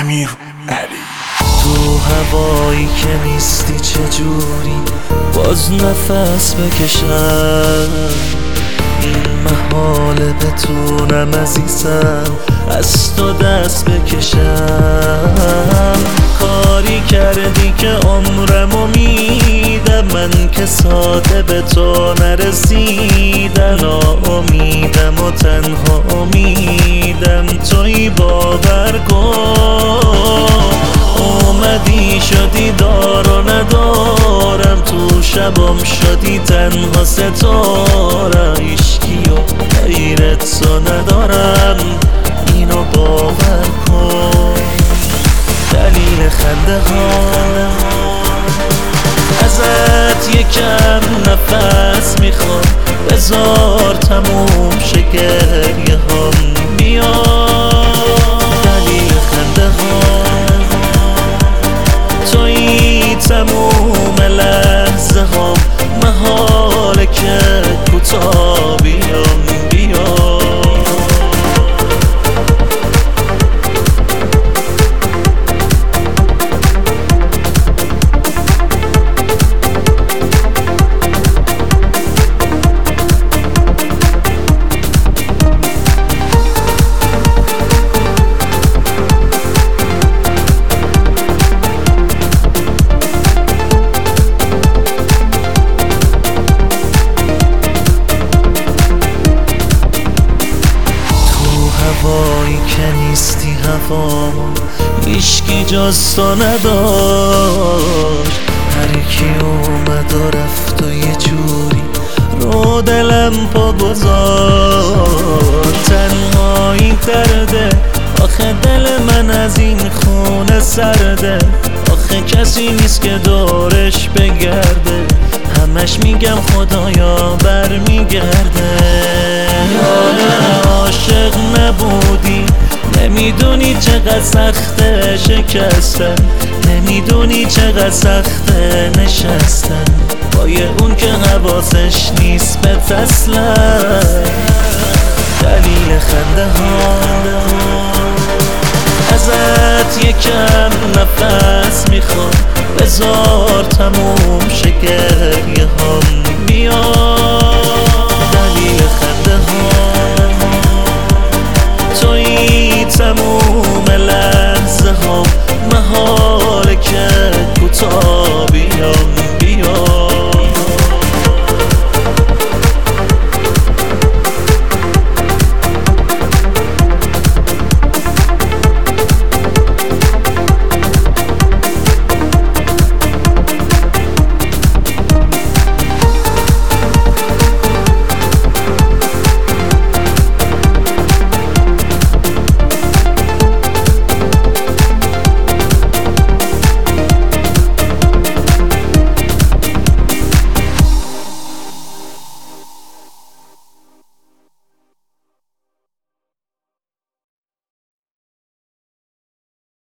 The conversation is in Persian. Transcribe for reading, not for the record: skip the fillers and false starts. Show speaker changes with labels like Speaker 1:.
Speaker 1: امیر علی.
Speaker 2: تو هوایی که نیستی چجوری باز نفس بکشم، این محاله بتونم عزیزم از تو دست بکشم. کاری کردی که عمرمو میدم، من که ساده به تو نرسیدم. ناامیدم و تنها امیدم تویی، باور کن. اومدی شدی دار و ندارم، تو شبم شدی تنها ستاره. عشقی و غیرت تو ندارم، اینو باور کن. دلیل خنده ها ازت یکم نفس میخوام، بذار تموم شه گریه هام. بیا دلیل خنده ها تویی، تموم لحظه هام. محاله که کوتاه بیام. بیا هوایی که نیستی هوام، هیچکی جز تو نداشت. هر کی اومد و رفت و یه جوری رو دلم پا گذاشت. تنهایی درده، آخه دل من از این خونه سرده. آخه کسی نیست که دورش بگرده، همش میگم خدایا برمیگرده. عاشق نبودی، نمیدونی چقدر سخته شکستن، نمیدونی چقدر سخته نشستن با یه اون که حواسش نیست به اصلا. دلیل خنده ها ازت یکم نفس میخوام، بذار تموم شه گریه هام. بیا دلیل خنده ها تویی، تموم